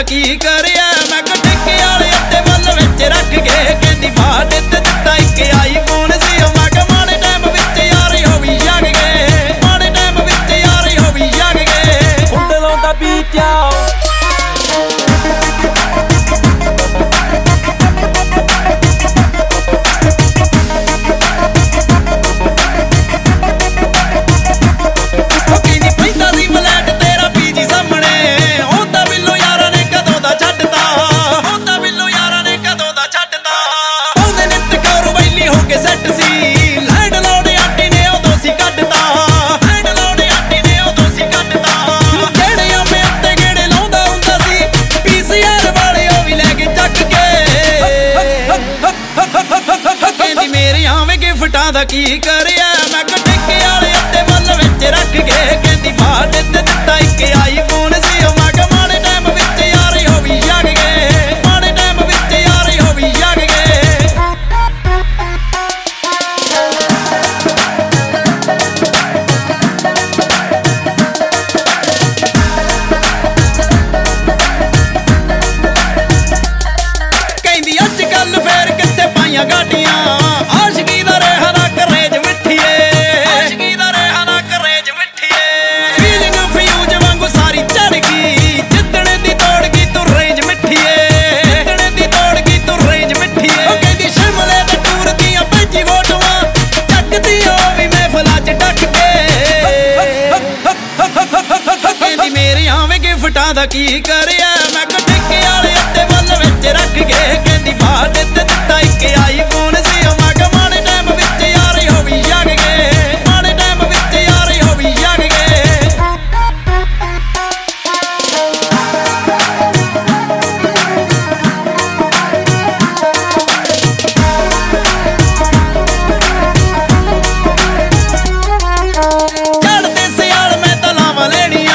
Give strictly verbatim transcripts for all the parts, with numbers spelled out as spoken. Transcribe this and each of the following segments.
की करिया मैं टिक्के वाले अत्ते वल विच रख के कहंदी बाहर ते दित्ता इक आईफोन सी मैं कहा माड़े टाइम विच यार हो भी जग गए माड़े टाइम विच यार हो भी जग गए Put it on the beat, yo. गिफ्टां दा की करिया मैं टिक्के वाले अत्ते वल विच रख के कहंदी बाहर ते दित्ता इक आईफोन सी मैं कहा माड़े टाइम विच यार हो भी जग गए माड़े टाइम विच यार हो भी जग गए कहंदी अजकल फेर कित्थे पाइयां गाडियां गिफ्टां दा की करिया मैं टिक्के वाले अत्ते वल विच रख के कहंदी बाहर ते दित्ता इक आईफोन सी मैं कहा माड़े टाइम विच यार हो भी जग गए माड़े टाइम विच यार हो भी जग गए चढ़दे सियाल मैं तां लावां लेणियां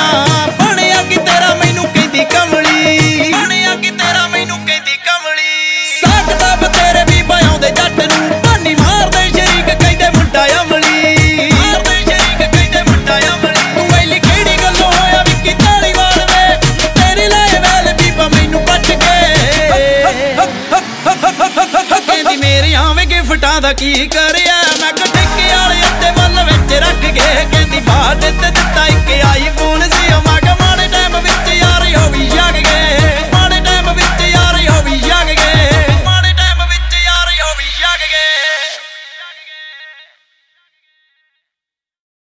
गिफ्टां दा की करिया